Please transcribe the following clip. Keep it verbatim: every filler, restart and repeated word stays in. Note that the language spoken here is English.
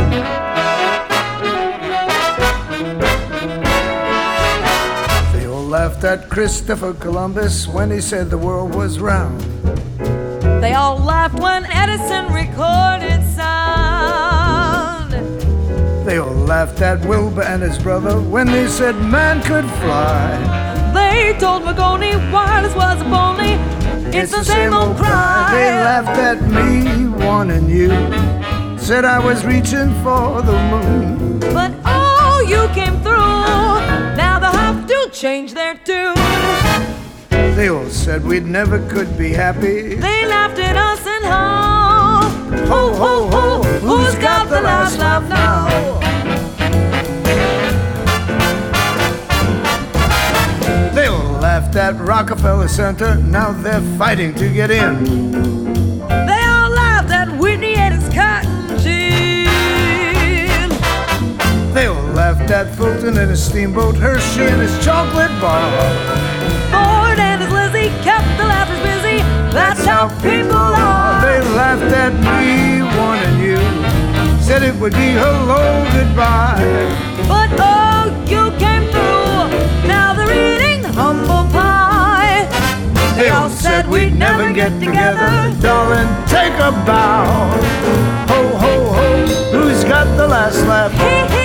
They all laughed at Christopher Columbus when he said the world was round. They all laughed when Edison recorded sound. They all laughed at Wilbur and his brother when they said man could fly. They told Marconi wireless was a phony. It's, it's the same old cry. They laughed at me, wanting you. Said I was reaching for the moon. But oh, you came through. Now they'll have to change their tune. They all said we never could be happy. They laughed at us and ho, ho, ho, ho. Who's got the last laugh now? They all laughed at Rockefeller Center. Now they're fighting to get in. They all laughed at Whitney and his cotton gin. They all laughed at Fulton and his steamboat, Hershey and his chocolate bar. Ford and his Lizzie kept the laughers busy. That's how people are. They laughed at me, wanting you. Said it would be hello, goodbye. But oh, you came through. Now they're eating humble pie. They all said we'd never get together. Darling, take a bow. Ho, ho, ho, who's got the last laugh?